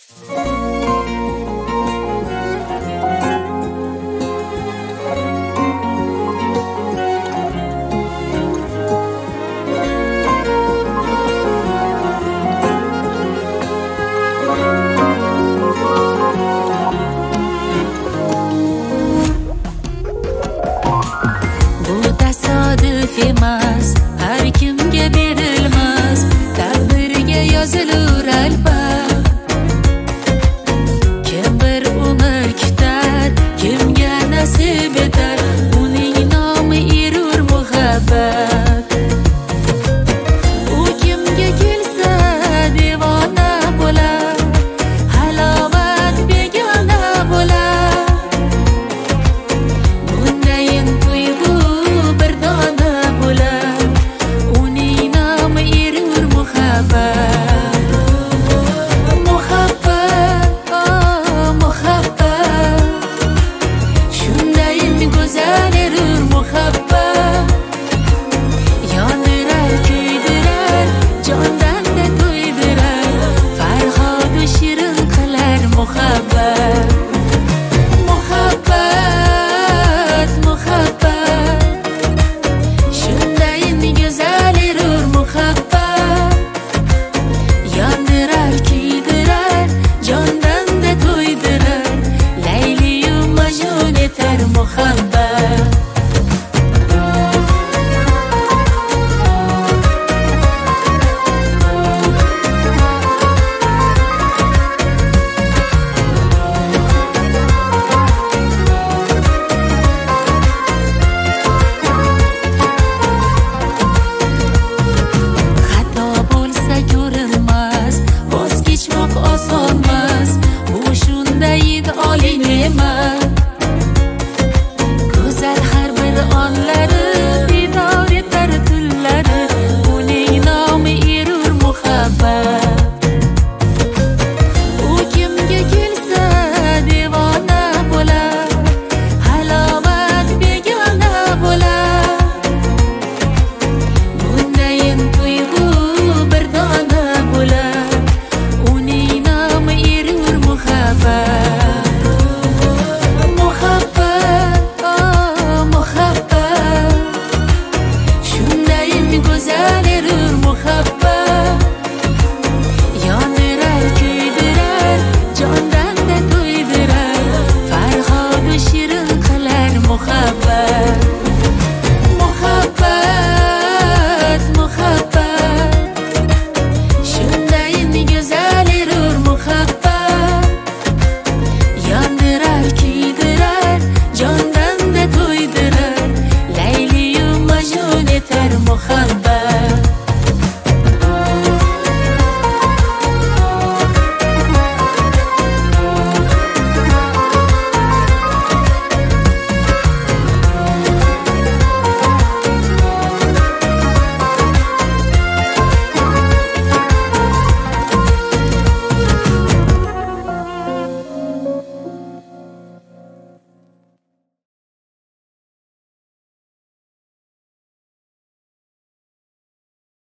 emas, har kimga berilmas, taqdirga yozilur albat. Kim bir umr kutar, kimga nasib etar, uning nomi erur muhabbat. U kimga kelsa devona bo'lar, halovat begona bo'lar. Bundayin tuyg'u bir dona bo'lar, uning nomi erur muhabbat. Muhabbat, oh muhabbat, shundayin go'zal erur muhabbat. Yondirar, kuydirar, jondan-da to'ydirar, farhodu shirin qilar muhabbat. Muhabbat, muhabbat, shundayin go'zal erur muhabbat. Yondirar, kuydirar, jondan-da to'ydirar, Layliyu Majnun etar muhabbat. Xato bo'lsa ko'rinmas, voz kechmoq osonmas, bu shunday oliy ne'mat. Go'zal har bir onlari, bedor etar tunlari, uning nomi erur muhabbat. U kimga kelsa devona bo'lar, halovat begona bo'lar. Bundayin tuyg'u bir dona bo'lar, uning nomi erur muhabbat. Muhabbat, oh muhabbat, shundayin go'zal erur muhabbat. Yondirar, kuydirar, jondan-da to'ydirar, farhodu shirin qilar muhabbat. Muhabbat, muhabbat, shundayin go'zal erur muhabbat. Yondirar, kuydirar, jondan-da to'ydirar, Layliyu Majnun etar muhabbat.